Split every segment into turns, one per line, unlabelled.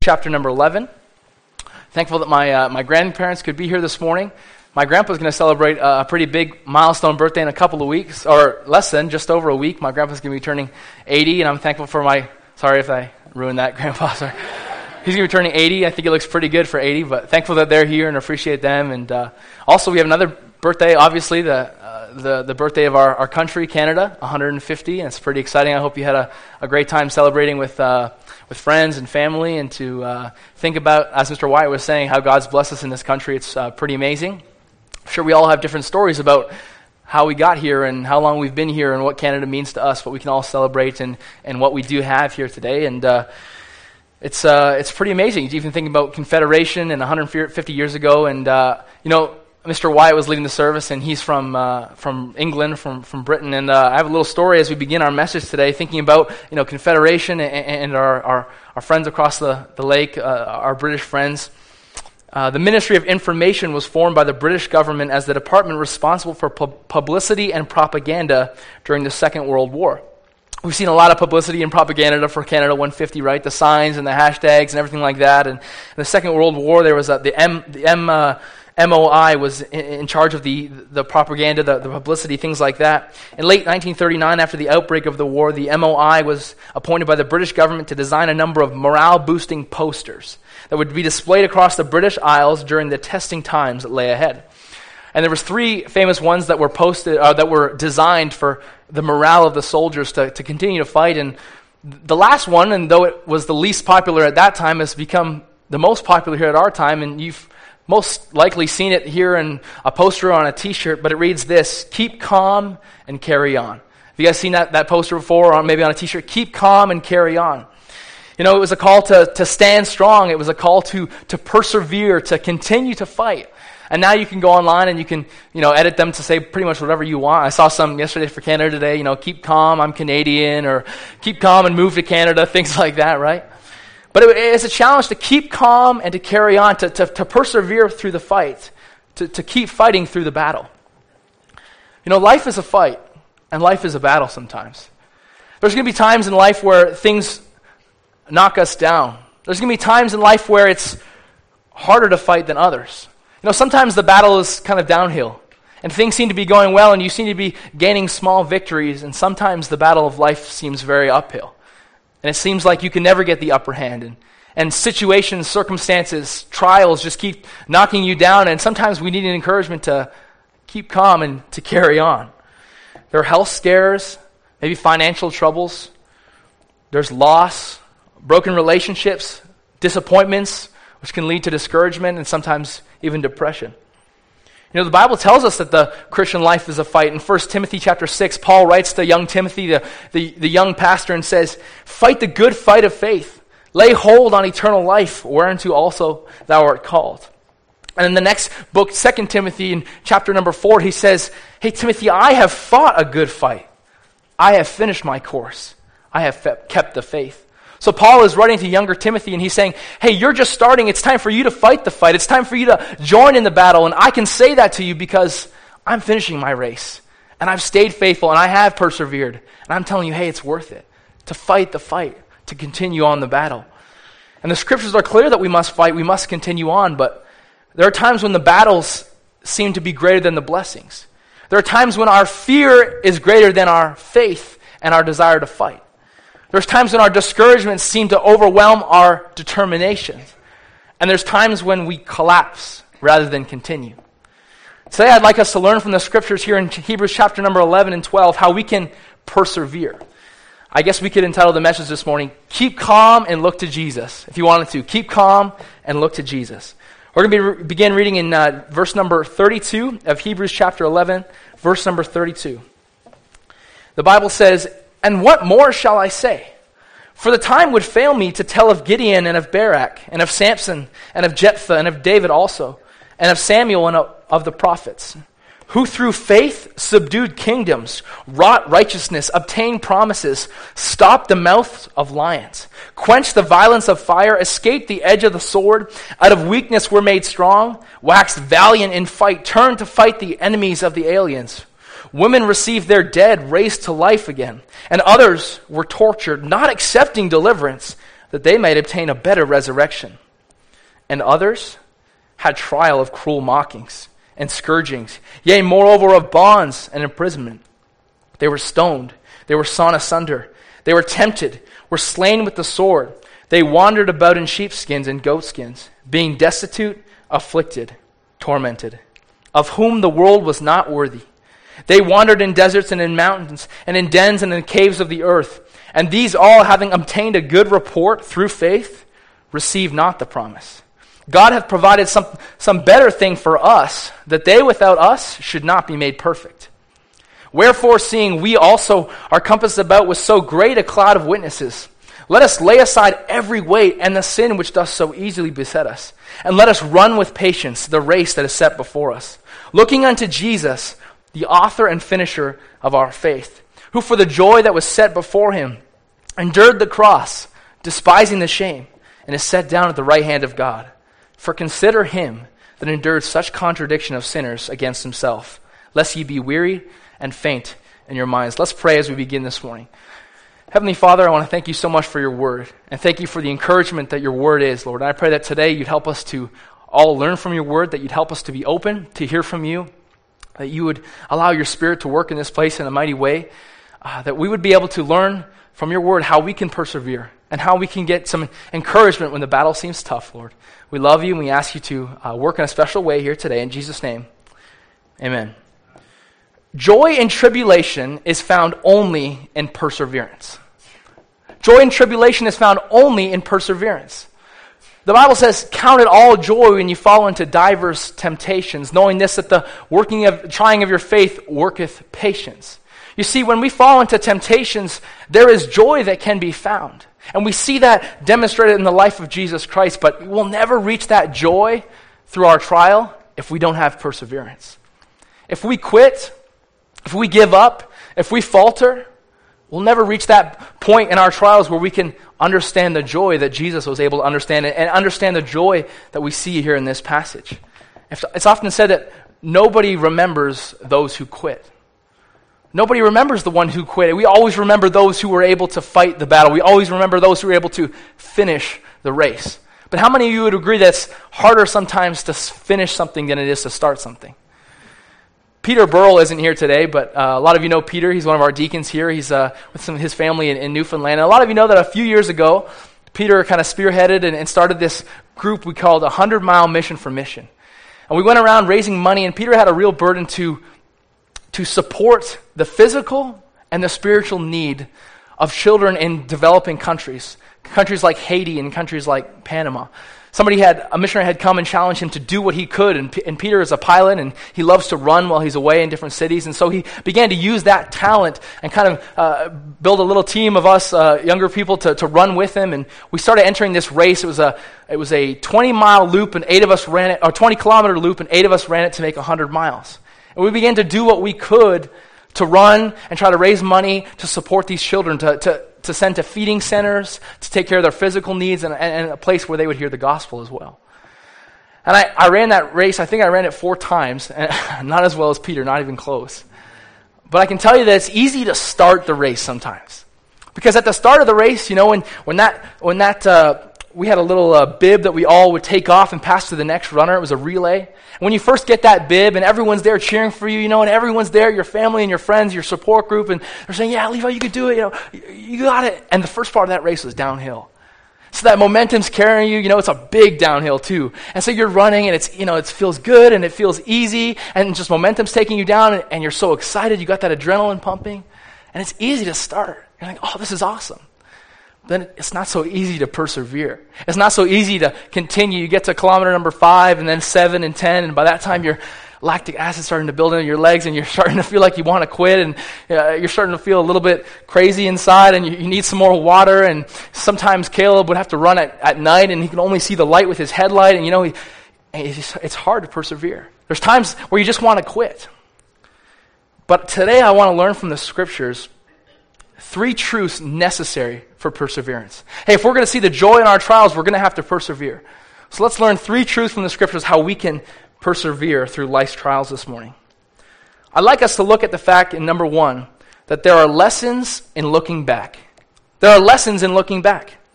Chapter number 11. Thankful that my grandparents could be here this morning. My grandpa's going to celebrate a pretty big milestone birthday in a couple of weeks, or less than, just over a week. My grandpa's going to be turning 80, and I'm thankful for sorry if I ruined that, Grandpa, sorry. He's going to be turning 80. I think it looks pretty good for 80, but thankful that they're here and appreciate them. And also we have another birthday, obviously, the birthday of our country, Canada, 150, and it's pretty exciting. I hope you had a great time celebrating with friends and family, and to think about, as Mr. Wyatt was saying, how God's blessed us in this country. It's pretty amazing. I'm sure we all have different stories about how we got here and how long we've been here and what Canada means to us, but we can all celebrate and what we do have here today. And it's pretty amazing. You even think about Confederation and 150 years ago, and Mr. Wyatt was leading the service, and he's from England, from Britain. And I have a little story as we begin our message today, thinking about Confederation and our friends across the lake, our British friends. The Ministry of Information was formed by the British government as the department responsible for publicity and propaganda during the Second World War. We've seen a lot of publicity and propaganda for Canada 150, right? The signs and the hashtags and everything like that. And in the Second World War, there was the MOI was in charge of the propaganda, the publicity, things like that. In late 1939, after the outbreak of the war, the MOI was appointed by the British government to design a number of morale-boosting posters that would be displayed across the British Isles during the testing times that lay ahead. And there was three famous ones that were posted, that were designed for the morale of the soldiers to continue to fight. And the last one, and though it was the least popular at that time, has become the most popular here at our time, and you've most likely seen it here in a poster on a t-shirt, but it reads this: keep calm and carry on. Have you guys seen that poster before, or maybe on a t-shirt? Keep calm and carry on. It was a call to stand strong. It was a call to persevere, to continue to fight. And now you can go online and you can, edit them to say pretty much whatever you want. I saw some yesterday for Canada today, keep calm, I'm Canadian, or keep calm and move to Canada, things like that, right? But it's a challenge to keep calm and to carry on, to persevere through the fight, to keep fighting through the battle. Life is a fight, and life is a battle sometimes. There's going to be times in life where things knock us down. There's going to be times in life where it's harder to fight than others. Sometimes the battle is kind of downhill, and things seem to be going well, and you seem to be gaining small victories, and sometimes the battle of life seems very uphill. And it seems like you can never get the upper hand. And situations, circumstances, trials just keep knocking you down. And sometimes we need an encouragement to keep calm and to carry on. There are health scares, maybe financial troubles. There's loss, broken relationships, disappointments, which can lead to discouragement and sometimes even depression. The Bible tells us that the Christian life is a fight. In 1 Timothy chapter 6, Paul writes to young Timothy, the young pastor, and says, "Fight the good fight of faith. Lay hold on eternal life, whereunto also thou art called." And in the next book, 2 Timothy, in chapter number 4, he says, "Hey, Timothy, I have fought a good fight. I have finished my course. I have kept the faith." So Paul is writing to younger Timothy, and he's saying, hey, you're just starting. It's time for you to fight the fight. It's time for you to join in the battle. And I can say that to you because I'm finishing my race. And I've stayed faithful, and I have persevered. And I'm telling you, hey, it's worth it to fight the fight, to continue on the battle. And the scriptures are clear that we must fight. We must continue on. But there are times when the battles seem to be greater than the blessings. There are times when our fear is greater than our faith and our desire to fight. There's times when our discouragements seem to overwhelm our determination. And there's times when we collapse rather than continue. Today I'd like us to learn from the scriptures here in Hebrews chapter number 11 and 12 how we can persevere. I guess we could entitle the message this morning, Keep Calm and Look to Jesus. If you wanted to, keep calm and look to Jesus. We're going to begin reading in verse number 32 of Hebrews chapter 11, verse number 32. The Bible says, "And what more shall I say? For the time would fail me to tell of Gideon and of Barak and of Samson and of Jephthah and of David also, and of Samuel and of the prophets, who through faith subdued kingdoms, wrought righteousness, obtained promises, stopped the mouths of lions, quenched the violence of fire, escaped the edge of the sword, out of weakness were made strong, waxed valiant in fight, turned to fight the enemies of the aliens. Women received their dead raised to life again, and others were tortured, not accepting deliverance, that they might obtain a better resurrection. And others had trial of cruel mockings and scourgings, yea, moreover of bonds and imprisonment. They were stoned, they were sawn asunder, they were tempted, were slain with the sword. They wandered about in sheepskins and goatskins, being destitute, afflicted, tormented, of whom the world was not worthy. They wandered in deserts and in mountains, and in dens and in caves of the earth. And these all, having obtained a good report through faith, received not the promise. God hath provided some better thing for us, that they without us should not be made perfect. Wherefore, seeing we also are compassed about with so great a cloud of witnesses, let us lay aside every weight and the sin which doth so easily beset us, and let us run with patience the race that is set before us, looking unto Jesus, the author and finisher of our faith, who for the joy that was set before him endured the cross, despising the shame, and is set down at the right hand of God. For consider him that endured such contradiction of sinners against himself, lest ye be weary and faint in your minds. Let's pray as we begin this morning. Heavenly Father, I want to thank you so much for your word, and thank you for the encouragement that your word is, Lord. And I pray that today you'd help us to all learn from your word, that you'd help us to be open to hear from you, that you would allow your Spirit to work in this place in a mighty way, that we would be able to learn from your word how we can persevere and how we can get some encouragement when the battle seems tough, Lord. We love you and we ask you to work in a special way here today. In Jesus' name, amen. Joy in tribulation is found only in perseverance. Joy in tribulation is found only in perseverance. The Bible says, count it all joy when you fall into diverse temptations, knowing this, that the trying of your faith worketh patience. You see, when we fall into temptations, there is joy that can be found. And we see that demonstrated in the life of Jesus Christ, but we'll never reach that joy through our trial if we don't have perseverance. If we quit, if we give up, if we falter, we'll never reach that point in our trials where we can understand the joy that Jesus was able to understand and understand the joy that we see here in this passage. It's often said that nobody remembers those who quit. Nobody remembers the one who quit. We always remember those who were able to fight the battle. We always remember those who were able to finish the race. But how many of you would agree that it's harder sometimes to finish something than it is to start something? Peter Burrell isn't here today, but a lot of you know Peter. He's one of our deacons here. He's with his family in Newfoundland. And a lot of you know that a few years ago, Peter kind of spearheaded and started this group we called 100-Mile Mission for Mission. And we went around raising money, and Peter had a real burden to support the physical and the spiritual need of children in developing countries like Haiti and countries like Panama. A missionary had come and challenged him to do what he could, and Peter is a pilot, and he loves to run while he's away in different cities, and so he began to use that talent and kind of build a little team of us younger people to run with him, and we started entering this race. It was a 20-mile loop, and 8 of us ran it, or 20-kilometer loop, and 8 of us ran it to make 100 miles. And we began to do what we could to run and try to raise money to support these children, to send to feeding centers, to take care of their physical needs, and a place where they would hear the gospel as well. And I ran that race. I think I ran it 4 times, and not as well as Peter, not even close. But I can tell you that it's easy to start the race sometimes. Because at the start of the race, you know, when we had a little bib that we all would take off and pass to the next runner. It was a relay. And when you first get that bib and everyone's there cheering for you, you know, and everyone's there, your family and your friends, your support group, and they're saying, yeah, Levi, you could do it, you know, you got it. And the first part of that race was downhill. So that momentum's carrying you, you know, it's a big downhill too. And so you're running and it's, you know, it feels good and it feels easy and just momentum's taking you down and you're so excited, you got that adrenaline pumping. And it's easy to start. You're like, oh, this is awesome. Then it's not so easy to persevere. It's not so easy to continue. You get to kilometer number 5 and then 7 and 10, and by that time your lactic acid starting to build into your legs and you're starting to feel like you want to quit and you're starting to feel a little bit crazy inside and you need some more water. And sometimes Caleb would have to run at night and he can only see the light with his headlight, and you know, it's hard to persevere. There's times where you just want to quit. But today I want to learn from the scriptures 3 truths necessary for perseverance. Hey, if we're going to see the joy in our trials, we're going to have to persevere. So let's learn 3 truths from the scriptures how we can persevere through life's trials this morning. I'd like us to look at the fact in number 1 that there are lessons in looking back. There are lessons in looking back.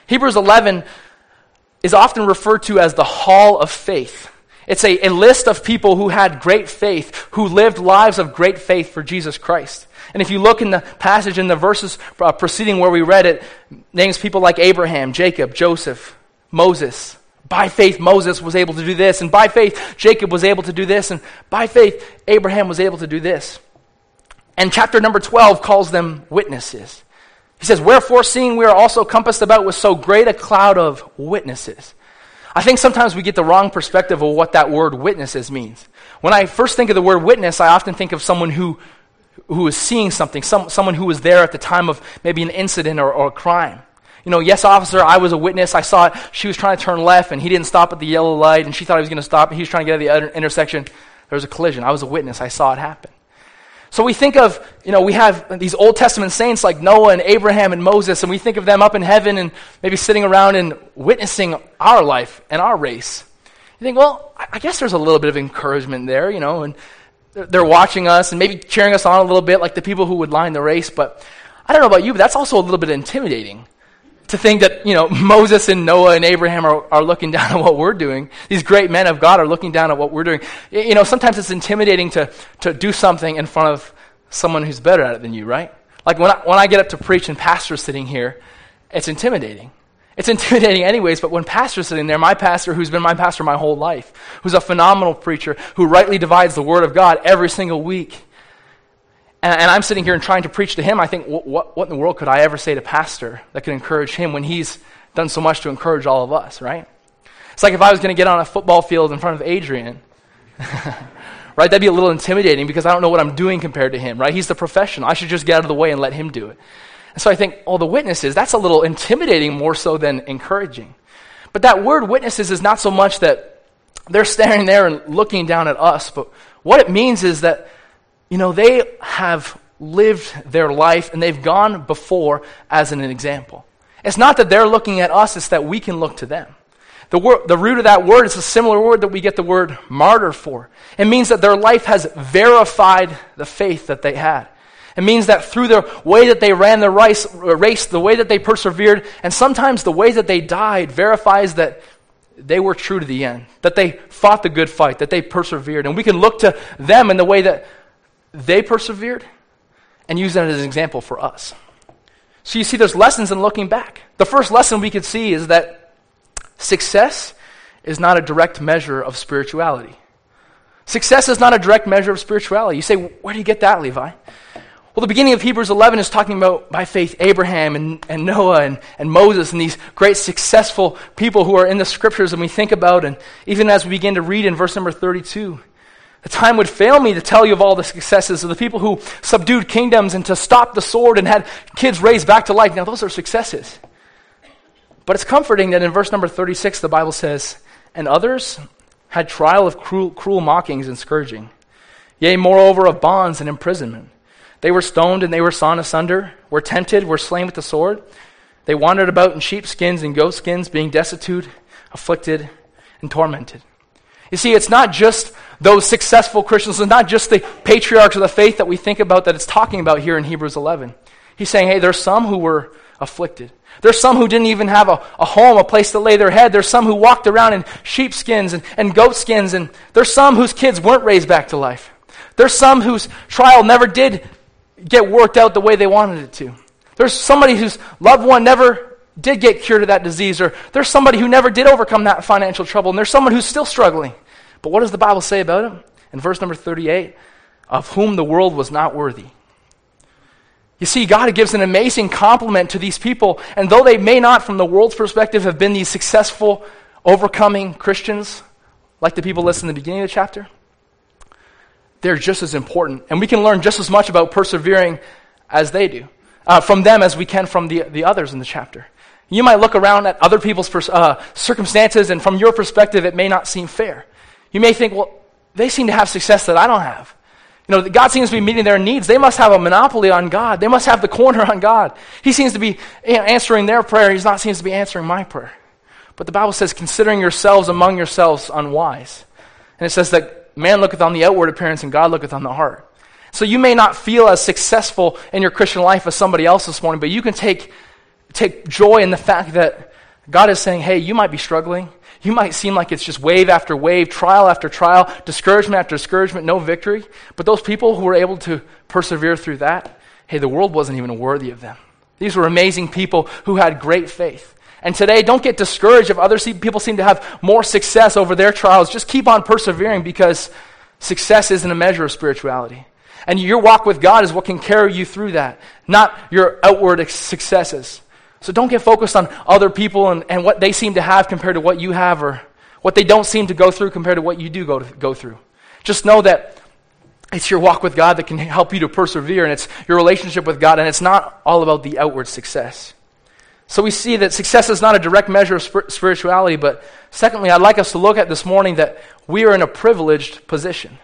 Hebrews 11 is often referred to as the Hall of Faith. It's a list of people who had great faith, who lived lives of great faith for Jesus Christ. And if you look in the passage, in the verses preceding where we read it, names people like Abraham, Jacob, Joseph, Moses. By faith, Moses was able to do this, and by faith, Jacob was able to do this, and by faith, Abraham was able to do this. And chapter number 12 calls them witnesses. He says, wherefore, seeing we are also compassed about with so great a cloud of witnesses. I think sometimes we get the wrong perspective of what that word witnesses means. When I first think of the word witness, I often think of someone who is seeing something, someone who was there at the time of maybe an incident or a crime. You know, yes, officer, I was a witness. I saw it. She was trying to turn left, and he didn't stop at the yellow light, and she thought he was going to stop, and he was trying to get at the intersection. There was a collision. I was a witness. I saw it happen. So we think of, we have these Old Testament saints like Noah and Abraham and Moses, and we think of them up in heaven and maybe sitting around and witnessing our life and our race. You think, well, I guess there's a little bit of encouragement there, and they're watching us and maybe cheering us on a little bit like the people who would line the race. But I don't know about you, but that's also a little bit intimidating to think that, Moses and Noah and Abraham are looking down at what we're doing. These great men of God are looking down at what we're doing. Sometimes it's intimidating to do something in front of someone who's better at it than you, right? Like when I get up to preach and pastor's sitting here, it's intimidating. It's intimidating anyways, but when pastor's sitting there, my pastor, who's been my pastor my whole life, who's a phenomenal preacher, who rightly divides the Word of God every single week, and I'm sitting here and trying to preach to him, I think, what in the world could I ever say to pastor that could encourage him when he's done so much to encourage all of us, right? It's like if I was going to get on a football field in front of Adrian, right? That'd be a little intimidating because I don't know what I'm doing compared to him, right? He's the professional. I should just get out of the way and let him do it. And so I think, the witnesses, that's a little intimidating more so than encouraging. But that word witnesses is not so much that they're standing there and looking down at us, but what it means is that they have lived their life and they've gone before as an example. It's not that they're looking at us, it's that we can look to them. The root of that word is a similar word that we get the word martyr for. It means that their life has verified the faith that they had. It means that through the way that they ran the race, the way that they persevered, and sometimes the way that they died verifies that they were true to the end, that they fought the good fight, that they persevered. And we can look to them in the way that they persevered and use that as an example for us. So you see, there's lessons in looking back. The first lesson we could see is that success is not a direct measure of spirituality. Success is not a direct measure of spirituality. You say, where do you get that, Levi? Well, the beginning of Hebrews 11 is talking about, by faith, Abraham and Noah and Moses and these great successful people who are in the scriptures and we think about. And even as we begin to read in verse number 32, the time would fail me to tell you of all the successes of the people who subdued kingdoms and to stop the sword and had kids raised back to life. Now, those are successes. But it's comforting that in verse number 36, the Bible says, and others had trial of cruel mockings and scourging, yea, moreover, of bonds and imprisonment. They were stoned and they were sawn asunder, were tempted, were slain with the sword. They wandered about in sheepskins and goatskins, being destitute, afflicted, and tormented. You see, it's not just those successful Christians, it's not just the patriarchs of the faith that we think about that it's talking about here in Hebrews 11. He's saying, hey, there's some who were afflicted. There's some who didn't even have a home, a place to lay their head. There's some who walked around in sheepskins and goatskins, and there's some whose kids weren't raised back to life. There's some whose trial never did get worked out the way they wanted it to. There's somebody whose loved one never did get cured of that disease, or there's somebody who never did overcome that financial trouble, and there's someone who's still struggling. But what does the Bible say about him? In verse number 38, of whom the world was not worthy. You see, God gives an amazing compliment to these people, and though they may not, from the world's perspective, have been these successful, overcoming Christians, like the people listed in the beginning of the chapter, they're just as important. And we can learn just as much about persevering as they do, from them as we can from the others in the chapter. You might look around at other people's circumstances, and from your perspective, it may not seem fair. You may think, well, they seem to have success that I don't have. God seems to be meeting their needs. They must have a monopoly on God. They must have the corner on God. He seems to be answering their prayer. He seems to be answering my prayer. But the Bible says, considering yourselves among yourselves unwise. And it says that man looketh on the outward appearance and God looketh on the heart. So you may not feel as successful in your Christian life as somebody else this morning, but you can take joy in the fact that God is saying, hey, you might be struggling. You might seem like it's just wave after wave, trial after trial, discouragement after discouragement, no victory. But those people who were able to persevere through that, hey, the world wasn't even worthy of them. These were amazing people who had great faith. And today, don't get discouraged if other people seem to have more success over their trials. Just keep on persevering, because success isn't a measure of spirituality. And your walk with God is what can carry you through that, not your outward successes. So don't get focused on other people and what they seem to have compared to what you have, or what they don't seem to go through compared to what you do go through. Just know that it's your walk with God that can help you to persevere, and it's your relationship with God, and it's not all about the outward success. So we see that success is not a direct measure of spirituality, but secondly, I'd like us to look at this morning that we are in a privileged position.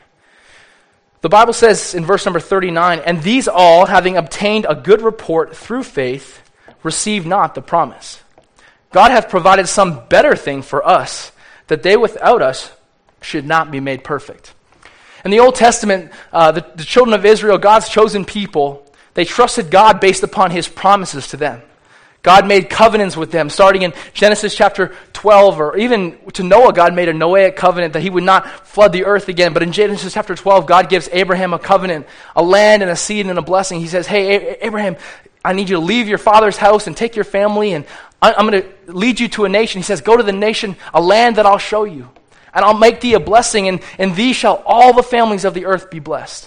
The Bible says in verse number 39, "And these all, having obtained a good report through faith, receive not the promise. God hath provided some better thing for us, that they without us should not be made perfect." In the Old Testament, the children of Israel, God's chosen people, they trusted God based upon his promises to them. God made covenants with them, starting in Genesis chapter 12, or even to Noah, God made a Noahic covenant that he would not flood the earth again. But in Genesis chapter 12, God gives Abraham a covenant, a land and a seed and a blessing. He says, hey, Abraham, I need you to leave your father's house and take your family, and I'm going to lead you to a nation. He says, go to the nation, a land that I'll show you, and I'll make thee a blessing, and in thee shall all the families of the earth be blessed.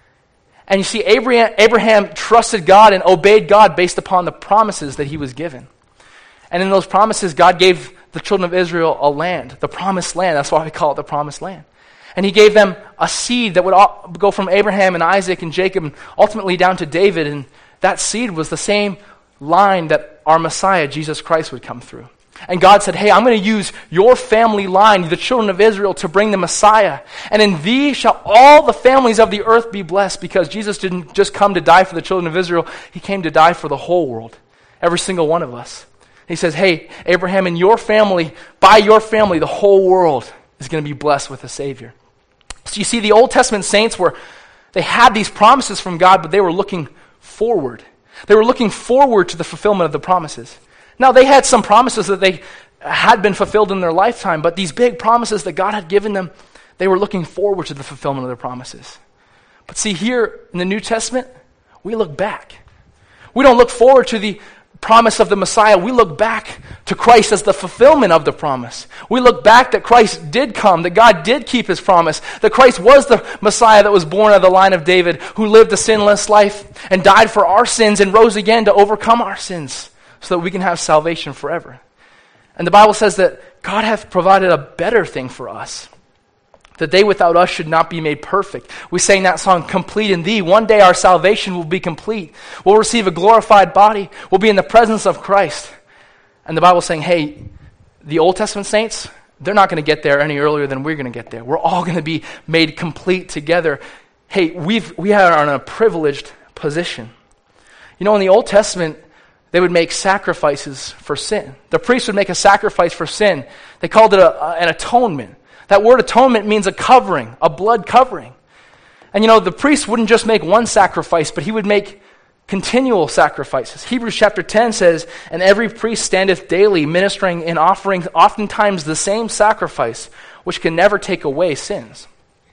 And you see, Abraham trusted God and obeyed God based upon the promises that he was given. And in those promises, God gave the children of Israel a land, the promised land. That's why we call it the promised land. And he gave them a seed that would go from Abraham and Isaac and Jacob and ultimately down to David. And that seed was the same line that our Messiah, Jesus Christ, would come through. And God said, hey, I'm going to use your family line, the children of Israel, to bring the Messiah. And in thee shall all the families of the earth be blessed, because Jesus didn't just come to die for the children of Israel. He came to die for the whole world, every single one of us. He says, hey, Abraham, in your family, by your family, the whole world is going to be blessed with a Savior. So you see, the Old Testament saints they had these promises from God, but they were looking forward. They were looking forward to the fulfillment of the promises. Now, they had some promises that they had been fulfilled in their lifetime, but these big promises that God had given them, they were looking forward to the fulfillment of their promises. But see, here in the New Testament, we look back. We don't look forward to the promise of the Messiah. We look back to Christ as the fulfillment of the promise. We look back that Christ did come, that God did keep his promise, that Christ was the Messiah that was born of the line of David, who lived a sinless life and died for our sins and rose again to overcome our sins, so that we can have salvation forever. And the Bible says that God hath provided a better thing for us, that they without us should not be made perfect. We sang that song, Complete in Thee. One day our salvation will be complete. We'll receive a glorified body. We'll be in the presence of Christ. And the Bible's saying, hey, the Old Testament saints, they're not going to get there any earlier than we're going to get there. We're all going to be made complete together. Hey, we are in a privileged position. You know, in the Old Testament, they would make sacrifices for sin. The priest would make a sacrifice for sin. They called it an atonement. That word atonement means a covering, a blood covering. And you know, the priest wouldn't just make one sacrifice, but he would make continual sacrifices. Hebrews chapter 10 says, "And every priest standeth daily, ministering and offering oftentimes the same sacrifice, which can never take away sins."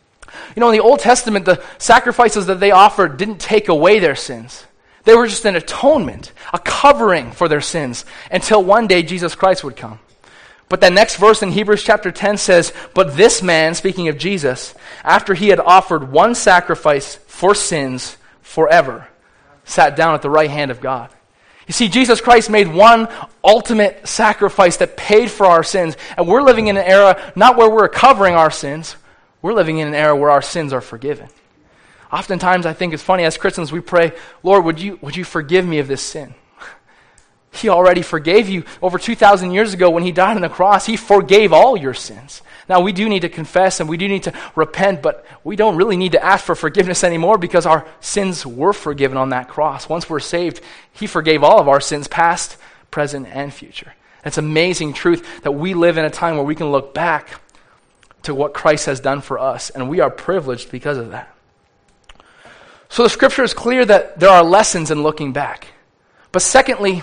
You know, in the Old Testament, the sacrifices that they offered didn't take away their sins. They were just an atonement, a covering for their sins, until one day Jesus Christ would come. But the next verse in Hebrews chapter 10 says, "But this man," speaking of Jesus, "after he had offered one sacrifice for sins forever, sat down at the right hand of God." You see, Jesus Christ made one ultimate sacrifice that paid for our sins. And we're living in an era not where we're covering our sins, we're living in an era where our sins are forgiven. Oftentimes, I think it's funny, as Christians, we pray, Lord, would you forgive me of this sin? He already forgave you over 2,000 years ago when he died on the cross. He forgave all your sins. Now, we do need to confess and we do need to repent, but we don't really need to ask for forgiveness anymore, because our sins were forgiven on that cross. Once we're saved, he forgave all of our sins, past, present, and future. It's amazing truth that we live in a time where we can look back to what Christ has done for us, and we are privileged because of that. So the scripture is clear that there are lessons in looking back. But secondly,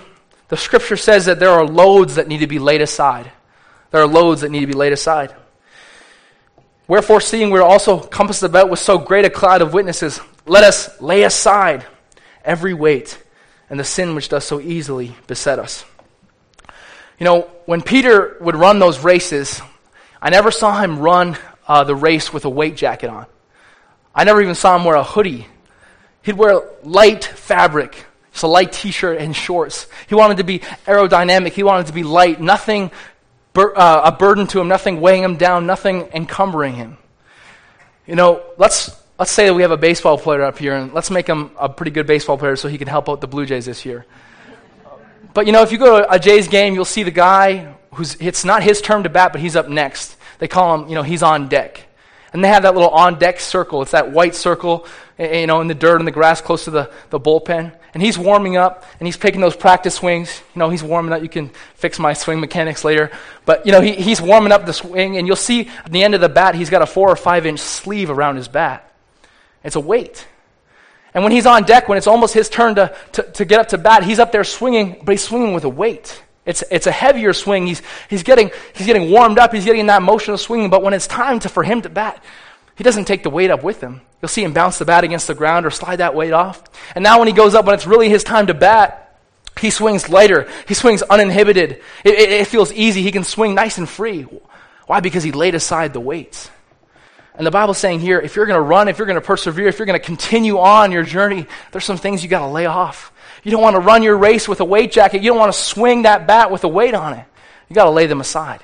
The scripture says that there are loads that need to be laid aside. There are loads that need to be laid aside. Wherefore, seeing we are also compassed about with so great a cloud of witnesses, let us lay aside every weight and the sin which does so easily beset us. You know, when Peter would run those races, I never saw him run the race with a weight jacket on. I never even saw him wear a hoodie. He'd wear light fabric, just a light t-shirt and shorts. He wanted to be aerodynamic. He wanted to be light. Nothing a burden to him, nothing weighing him down, nothing encumbering him. You know, let's say that we have a baseball player up here, and let's make him a pretty good baseball player so he can help out the Blue Jays this year. But, you know, if you go to a Jays game, you'll see the guy it's not his turn to bat, but he's up next. They call him, you know, he's on deck. And they have that little on-deck circle. It's that white circle, you know, in the dirt and the grass close to the bullpen. And he's warming up, and he's taking those practice swings. You know, he's warming up. You can fix my swing mechanics later. But, you know, he's warming up the swing, and you'll see at the end of the bat, he's got a 4 or 5 inch sleeve around his bat. It's a weight. And when he's on deck, when it's almost his turn to get up to bat, he's up there swinging, but he's swinging with a weight. It's a heavier swing. He's getting warmed up. He's getting in that motion of swinging. But when it's time for him to bat, he doesn't take the weight up with him. You'll see him bounce the bat against the ground or slide that weight off. And now when he goes up, when it's really his time to bat, he swings lighter. He swings uninhibited. It feels easy. He can swing nice and free. Why? Because he laid aside the weights. And the Bible's saying here, if you're going to run, if you're going to persevere, if you're going to continue on your journey, there's some things you got to lay off. You don't want to run your race with a weight jacket. You don't want to swing that bat with a weight on it. You got to lay them aside.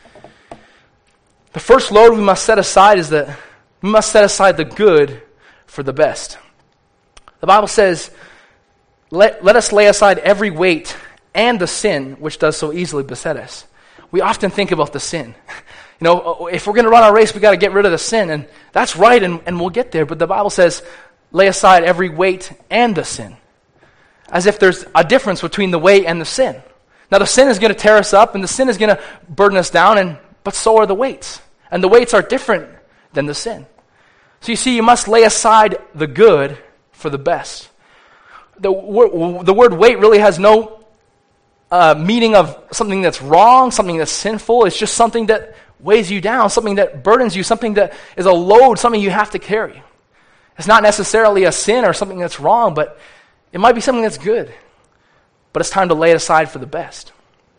The first load we must set aside is that we must set aside the good for the best. The Bible says, let us lay aside every weight and the sin which does so easily beset us. We often think about the sin. You know, if we're going to run our race, we got to get rid of the sin. And that's right, and we'll get there. But the Bible says, lay aside every weight and the sin. As if there's a difference between the weight and the sin. Now, the sin is going to tear us up, and the sin is going to burden us down, but so are the weights. And the weights are different than the sin. So you see, you must lay aside the good for the best. The word weight really has no meaning of something that's wrong, something that's sinful. It's just something that weighs you down, something that burdens you, something that is a load, something you have to carry. It's not necessarily a sin or something that's wrong, but it might be something that's good. But it's time to lay it aside for the best.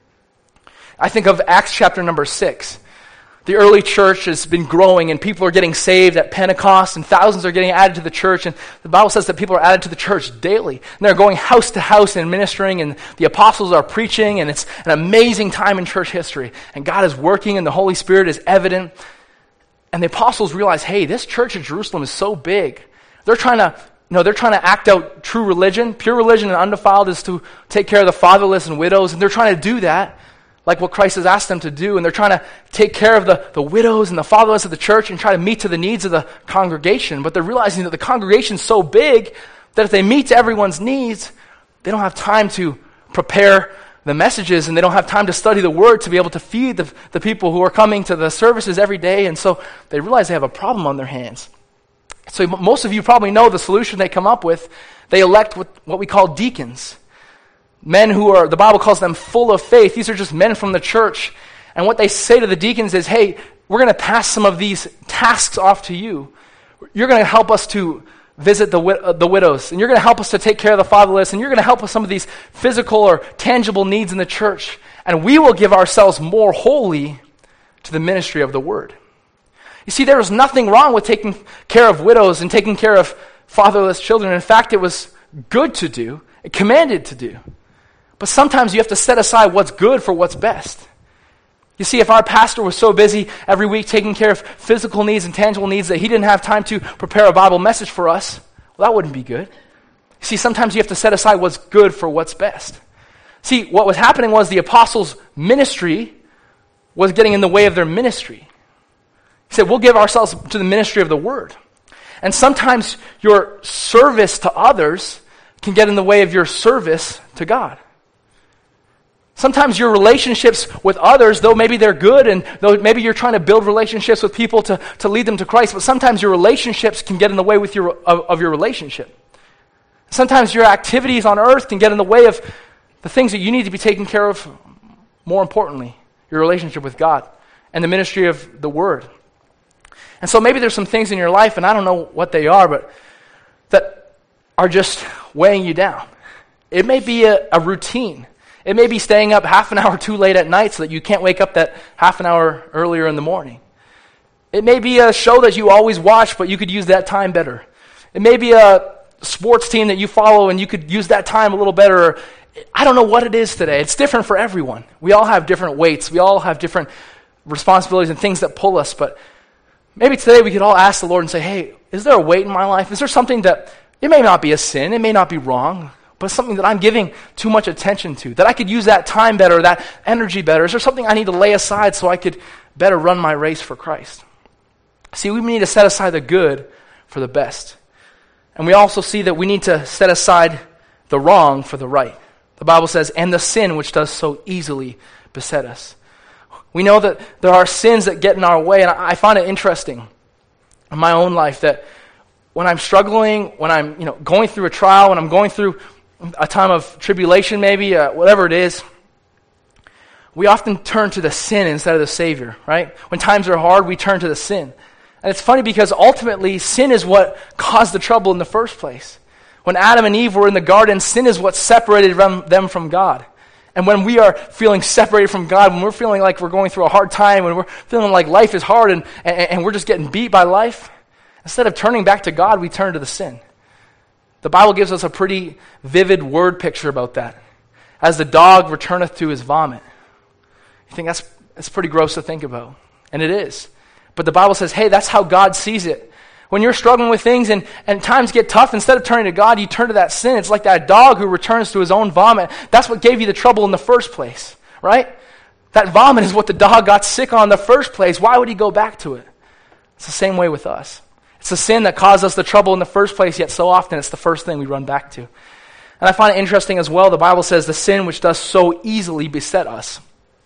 I think of Acts chapter number 6. The early church has been growing, and people are getting saved at Pentecost, and thousands are getting added to the church. And the Bible says that people are added to the church daily. And they're going house to house and ministering, and the apostles are preaching, and it's an amazing time in church history. And God is working, and the Holy Spirit is evident. And the apostles realize, hey, this church in Jerusalem is so big. They're trying to act out true religion. Pure religion and undefiled is to take care of the fatherless and widows, and they're trying to do that, like what Christ has asked them to do, and they're trying to take care of the widows and the fatherless of the church and try to meet to the needs of the congregation. But they're realizing that the congregation's so big that if they meet to everyone's needs, they don't have time to prepare the messages, and they don't have time to study the Word to be able to feed the people who are coming to the services every day. And so they realize they have a problem on their hands. So most of you probably know the solution they come up with. They elect what we call deacons. Men who are, the Bible calls them full of faith. These are just men from the church. And what they say to the deacons is, hey, we're going to pass some of these tasks off to you. You're going to help us to visit the widows. And you're going to help us to take care of the fatherless. And you're going to help with some of these physical or tangible needs in the church. And we will give ourselves more wholly to the ministry of the Word. You see, there was nothing wrong with taking care of widows and taking care of fatherless children. In fact, it was good to do, commanded to do. But sometimes you have to set aside what's good for what's best. You see, if our pastor was so busy every week taking care of physical needs and tangible needs that he didn't have time to prepare a Bible message for us, well, that wouldn't be good. You see, sometimes you have to set aside what's good for what's best. See, what was happening was the apostles' ministry was getting in the way of their ministry. He said, we'll give ourselves to the ministry of the Word. And sometimes your service to others can get in the way of your service to God. Sometimes your relationships with others, though maybe they're good, and though maybe you're trying to build relationships with people to lead them to Christ, but sometimes your relationships can get in the way of your relationship. Sometimes your activities on earth can get in the way of the things that you need to be taking care of, more importantly, your relationship with God and the ministry of the Word. And so maybe there's some things in your life, and I don't know what they are, but that are just weighing you down. It may be a routine. It may be staying up half an hour too late at night so that you can't wake up that half an hour earlier in the morning. It may be a show that you always watch, but you could use that time better. It may be a sports team that you follow and you could use that time a little better. I don't know what it is today. It's different for everyone. We all have different weights. We all have different responsibilities and things that pull us. But maybe today we could all ask the Lord and say, hey, is there a weight in my life? Is there something that, it may not be a sin, it may not be wrong, but something that I'm giving too much attention to, that I could use that time better, that energy better? Is there something I need to lay aside so I could better run my race for Christ? See, we need to set aside the good for the best. And we also see that we need to set aside the wrong for the right. The Bible says, and the sin which does so easily beset us. We know that there are sins that get in our way, and I find it interesting in my own life that when I'm struggling, when I'm going through a trial, when I'm going through a time of tribulation maybe, whatever it is, we often turn to the sin instead of the Savior, right? When times are hard, we turn to the sin. And it's funny because ultimately, sin is what caused the trouble in the first place. When Adam and Eve were in the garden, sin is what separated them from God. And when we are feeling separated from God, when we're feeling like we're going through a hard time, when we're feeling like life is hard and we're just getting beat by life, instead of turning back to God, we turn to the sin. The Bible gives us a pretty vivid word picture about that. As the dog returneth to his vomit. You think that's pretty gross to think about. And it is. But the Bible says, hey, that's how God sees it. When you're struggling with things and times get tough, instead of turning to God, you turn to that sin. It's like that dog who returns to his own vomit. That's what gave you the trouble in the first place, right? That vomit is what the dog got sick on in the first place. Why would he go back to it? It's the same way with us. It's the sin that caused us the trouble in the first place, yet so often it's the first thing we run back to. And I find it interesting as well, the Bible says the sin which does so easily beset us.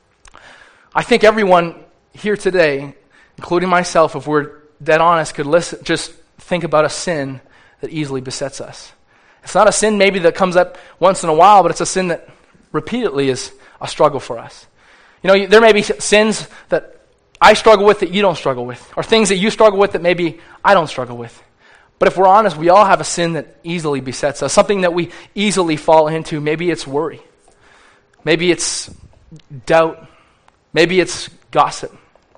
I think everyone here today, including myself, if we're dead honest, could just think about a sin that easily besets us. It's not a sin maybe that comes up once in a while, but it's a sin that repeatedly is a struggle for us. There may be sins that I struggle with that you don't struggle with, or things that you struggle with that maybe I don't struggle with. But if we're honest, we all have a sin that easily besets us, something that we easily fall into. Maybe it's worry. Maybe it's doubt. Maybe it's gossip.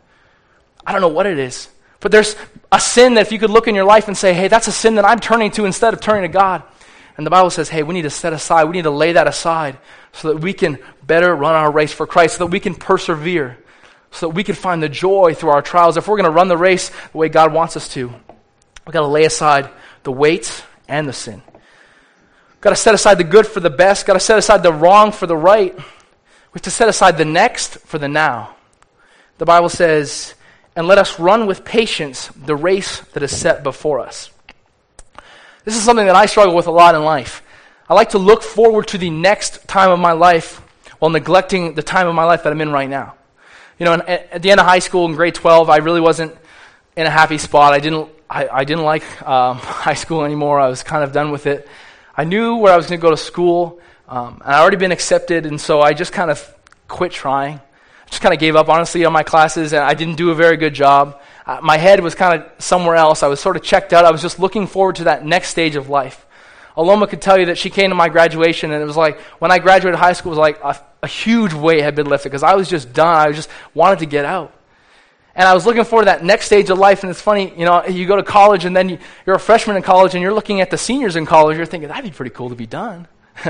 I don't know what it is. But there's a sin that if you could look in your life and say, hey, that's a sin that I'm turning to instead of turning to God. And the Bible says, hey, we need to set aside, we need to lay that aside so that we can better run our race for Christ, so that we can persevere, so that we can find the joy through our trials. If we're going to run the race the way God wants us to, we've got to lay aside the weight and the sin. We've got to set aside the good for the best, got to set aside the wrong for the right. We have to set aside the next for the now. The Bible says, and let us run with patience the race that is set before us. This is something that I struggle with a lot in life. I like to look forward to the next time of my life while neglecting the time of my life that I'm in right now. At the end of high school in grade 12, I really wasn't in a happy spot. I didn't like high school anymore. I was kind of done with it. I knew where I was going to go to school, and I'd already been accepted, and so I just kind of quit trying. Just kind of gave up, honestly, on my classes, and I didn't do a very good job. My head was kind of somewhere else. I was sort of checked out. I was just looking forward to that next stage of life. Aloma could tell you that she came to my graduation, and it was like, when I graduated high school, it was like a huge weight had been lifted, because I was just done. I just wanted to get out. And I was looking forward to that next stage of life, and it's funny, you go to college, and then you're a freshman in college, and you're looking at the seniors in college, you're thinking, that'd be pretty cool to be done.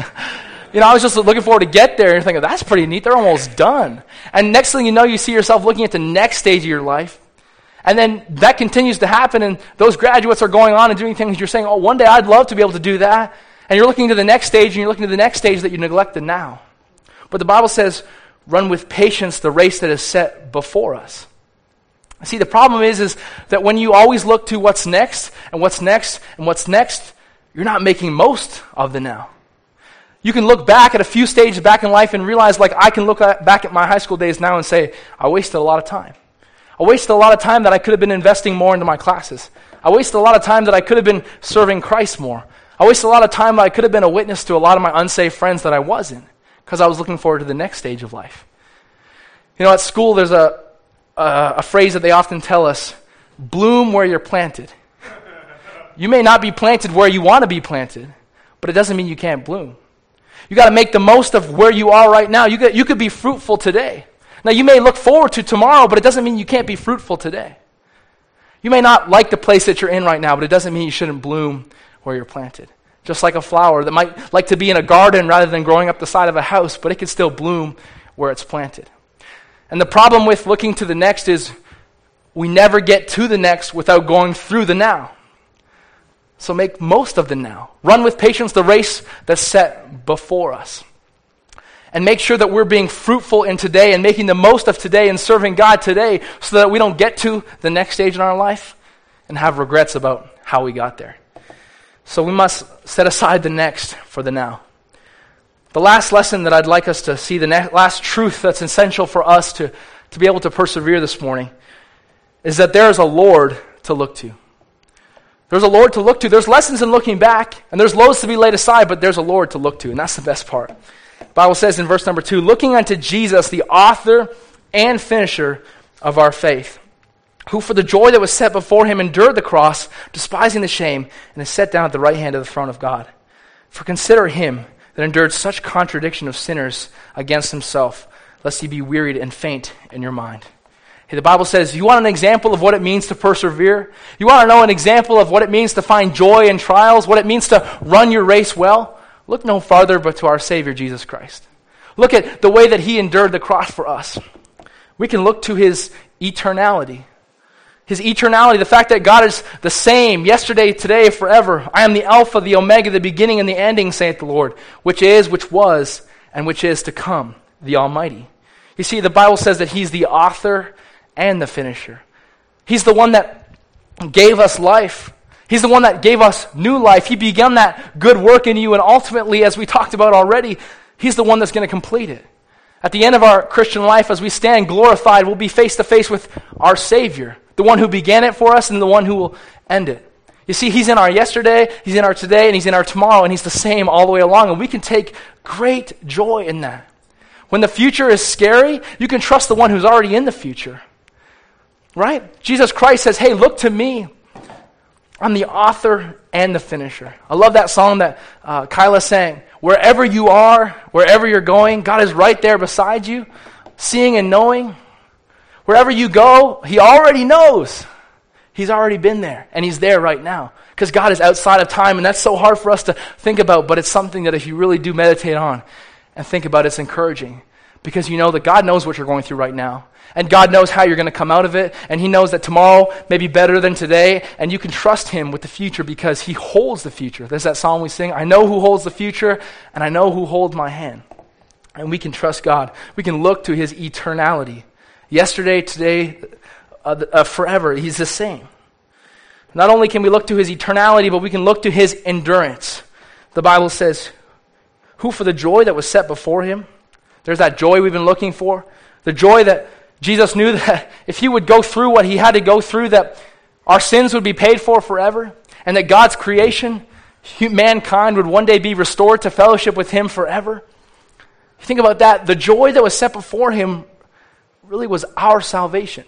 I was just looking forward to get there and thinking, that's pretty neat. They're almost done. And next thing you know, you see yourself looking at the next stage of your life. And then that continues to happen, and those graduates are going on and doing things. You're saying, oh, one day I'd love to be able to do that. And you're looking to the next stage, and you're looking to the next stage that you neglected now. But the Bible says, run with patience the race that is set before us. See, the problem is that when you always look to what's next, and what's next, and what's next, you're not making most of the now. You can look back at a few stages back in life and realize, like I can look back at my high school days now and say, I wasted a lot of time. I wasted a lot of time that I could have been investing more into my classes. I wasted a lot of time that I could have been serving Christ more. I wasted a lot of time that I could have been a witness to a lot of my unsaved friends that I wasn't, Because I was looking forward to the next stage of life. You know, at school there's a phrase that they often tell us, bloom where you're planted. You may not be planted where you want to be planted, but it doesn't mean you can't bloom. You got to make the most of where you are right now. You could be fruitful today. Now, you may look forward to tomorrow, but it doesn't mean you can't be fruitful today. You may not like the place that you're in right now, but it doesn't mean you shouldn't bloom where you're planted. Just like a flower that might like to be in a garden rather than growing up the side of a house, but it can still bloom where it's planted. And the problem with looking to the next is we never get to the next without going through the now. So make most of the now. Run with patience the race that's set before us. And make sure that we're being fruitful in today and making the most of today and serving God today so that we don't get to the next stage in our life and have regrets about how we got there. So we must set aside the next for the now. The last lesson that I'd like us to see, the last truth that's essential for us to be able to persevere this morning, is that there is a Lord to look to. There's a Lord to look to. There's lessons in looking back, and there's loads to be laid aside, but there's a Lord to look to, and that's the best part. The Bible says in verse number 2, looking unto Jesus, the author and finisher of our faith, who for the joy that was set before him endured the cross, despising the shame, and is set down at the right hand of the throne of God. For consider him that endured such contradiction of sinners against himself, lest ye be wearied and faint in your mind. Hey, the Bible says, you want an example of what it means to persevere? You want to know an example of what it means to find joy in trials, what it means to run your race well? Look no farther but to our Savior, Jesus Christ. Look at the way that he endured the cross for us. We can look to his eternality. His eternality, the fact that God is the same yesterday, today, forever. I am the Alpha, the Omega, the beginning and the ending, saith the Lord, which is, which was, and which is to come, the Almighty. You see, the Bible says that he's the author and the finisher. He's the one that gave us life. He's the one that gave us new life. He began that good work in you, and ultimately, as we talked about already, he's the one that's going to complete it. At the end of our Christian life, as we stand glorified, we'll be face to face with our Savior, the one who began it for us and the one who will end it. You see, he's in our yesterday, he's in our today, and he's in our tomorrow, and he's the same all the way along, and we can take great joy in that. When the future is scary, you can trust the one who's already in the future. Right? Jesus Christ says, hey, look to me. I'm the author and the finisher. I love that song that Kyla sang. Wherever you are, wherever you're going, God is right there beside you, seeing and knowing. Wherever you go, he already knows. He's already been there, and he's there right now. Because God is outside of time, and that's so hard for us to think about, but it's something that if you really do meditate on and think about, it's encouraging. Because you know that God knows what you're going through right now. And God knows how you're going to come out of it. And he knows that tomorrow may be better than today. And you can trust him with the future because he holds the future. There's that song we sing, I know who holds the future, and I know who holds my hand. And we can trust God. We can look to his eternality. Yesterday, today, forever, he's the same. Not only can we look to his eternality, but we can look to his endurance. The Bible says, who for the joy that was set before him, there's that joy we've been looking for. The joy that Jesus knew that if he would go through what he had to go through, that our sins would be paid for forever, and that God's creation, mankind, would one day be restored to fellowship with him forever. You think about that. The joy that was set before him really was our salvation.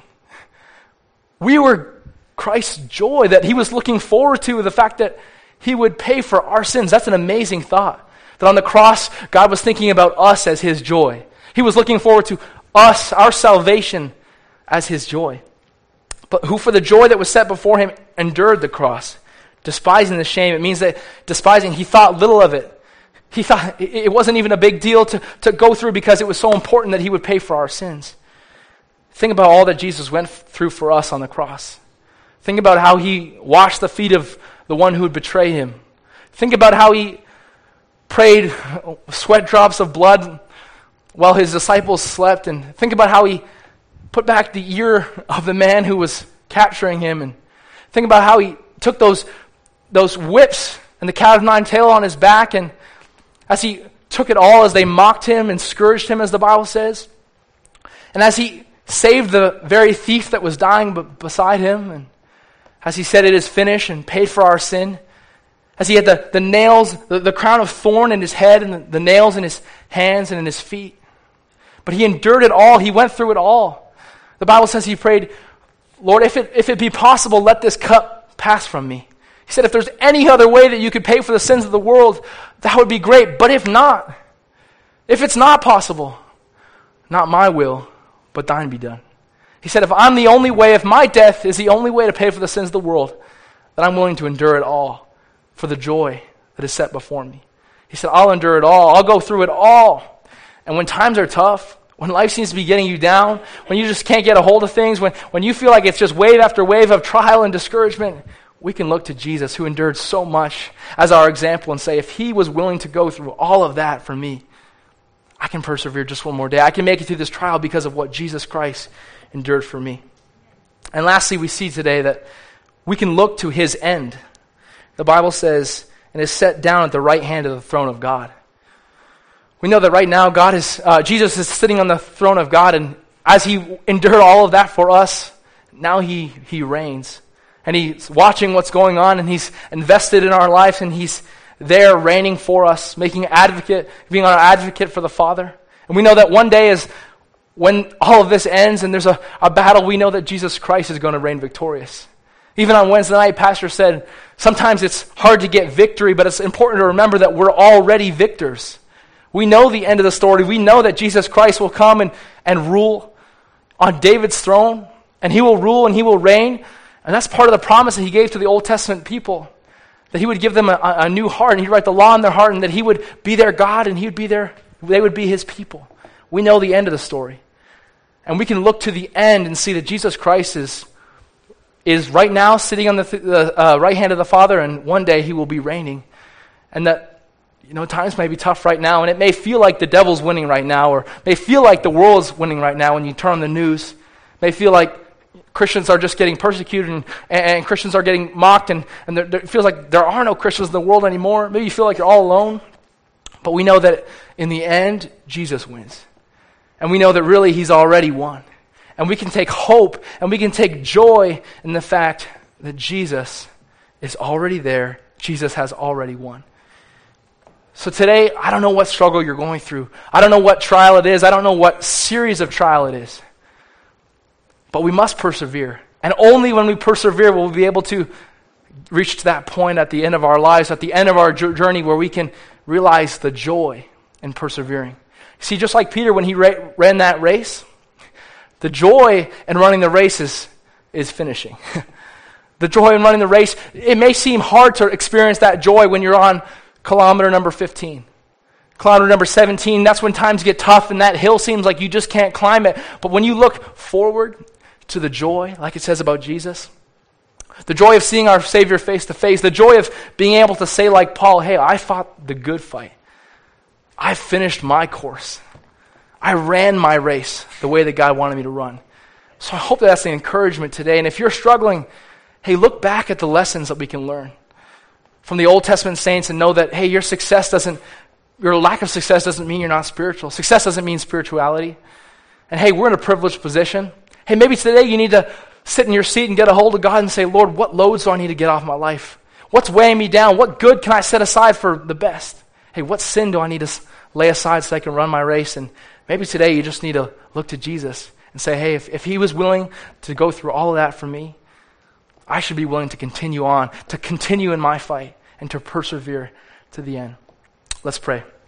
We were Christ's joy that he was looking forward to, the fact that he would pay for our sins. That's an amazing thought. That on the cross, God was thinking about us as his joy. He was looking forward to us, our salvation, as his joy. But who for the joy that was set before him endured the cross, despising the shame. It means that despising, he thought little of it. He thought it wasn't even a big deal to go through because it was so important that he would pay for our sins. Think about all that Jesus went through for us on the cross. Think about how he washed the feet of the one who would betray him. Think about how he prayed sweat drops of blood while his disciples slept, and think about how he put back the ear of the man who was capturing him, and think about how he took those whips and the cat of nine tail on his back, and as he took it all, as they mocked him and scourged him, as the Bible says, and as he saved the very thief that was dying beside him, and as he said, it is finished, and paid for our sin, As he had the nails, the crown of thorn in his head and the nails in his hands and in his feet. But he endured it all. He went through it all. The Bible says he prayed, Lord, if it be possible, let this cup pass from me. He said, if there's any other way that you could pay for the sins of the world, that would be great. But if not, if it's not possible, not my will, but thine be done. He said, if I'm the only way, if my death is the only way to pay for the sins of the world, then I'm willing to endure it all for the joy that is set before me. He said, I'll endure it all. I'll go through it all. And when times are tough, when life seems to be getting you down, when you just can't get a hold of things, when you feel like it's just wave after wave of trial and discouragement, we can look to Jesus, who endured so much, as our example and say, if he was willing to go through all of that for me, I can persevere just one more day. I can make it through this trial because of what Jesus Christ endured for me. And lastly, we see today that we can look to his end. The Bible says, and is set down at the right hand of the throne of God. We know that right now Jesus is sitting on the throne of God, and as he endured all of that for us, now he reigns. And he's watching what's going on, and he's invested in our life, and he's there reigning for us, being our advocate for the Father. And we know that one day is when all of this ends and there's a battle, we know that Jesus Christ is going to reign victorious. Even on Wednesday night, Pastor said, sometimes it's hard to get victory, but it's important to remember that we're already victors. We know the end of the story. We know that Jesus Christ will come and rule on David's throne, and he will rule and he will reign. And that's part of the promise that he gave to the Old Testament people, that he would give them a new heart, and he'd write the law in their heart, and that he would be their God, and they would be his people. We know the end of the story. And we can look to the end and see that Jesus Christ is right now sitting on the right hand of the Father, and one day he will be reigning. And that, times may be tough right now, and it may feel like the devil's winning right now, or may feel like the world's winning right now when you turn on the news. It may feel like Christians are just getting persecuted, and Christians are getting mocked, and it feels like there are no Christians in the world anymore. Maybe you feel like you're all alone. But we know that in the end, Jesus wins. And we know that really he's already won. And we can take hope and we can take joy in the fact that Jesus is already there. Jesus has already won. So today, I don't know what struggle you're going through. I don't know what trial it is. I don't know what series of trial it is. But we must persevere. And only when we persevere will we be able to reach to that point at the end of our lives, at the end of our journey, where we can realize the joy in persevering. See, just like Peter when he ran that race, the joy in running the race is finishing. The joy in running the race, it may seem hard to experience that joy when you're on kilometer number 15. Kilometer number 17, that's when times get tough and that hill seems like you just can't climb it. But when you look forward to the joy, like it says about Jesus, the joy of seeing our Savior face to face, the joy of being able to say like Paul, hey, I fought the good fight. I finished my course. I ran my race the way that God wanted me to run. So I hope that's the encouragement today. And if you're struggling, hey, look back at the lessons that we can learn from the Old Testament saints and know that, hey, your lack of success doesn't mean you're not spiritual. Success doesn't mean spirituality. And hey, we're in a privileged position. Hey, maybe today you need to sit in your seat and get a hold of God and say, Lord, what loads do I need to get off my life? What's weighing me down? What good can I set aside for the best? Hey, what sin do I need to lay aside so I can run my race? And maybe today you just need to look to Jesus and say, hey, if he was willing to go through all of that for me, I should be willing to continue on, to continue in my fight, and to persevere to the end. Let's pray.